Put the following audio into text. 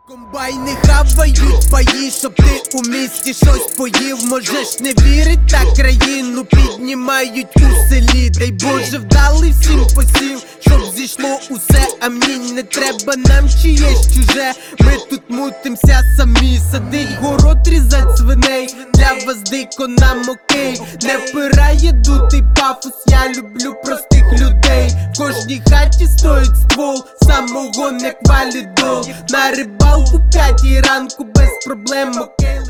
Комбайни хавають паї, щоб ти у місті щось поїв. Можеш не вірить, та країну піднімають у селі. Дай Боже, вдали всім посів, щоб зійшло усе. Амінь, не треба нам чиєсь чуже. Ми тут мутимся самі, садить город, різать свиней. Для вас дико, нам окей, не впирає дутий пафос. Я люблю простих людей. В кожній хаті стоїть ствол, самогон як валідол. На рибалку 5 ранку без проблем, окей.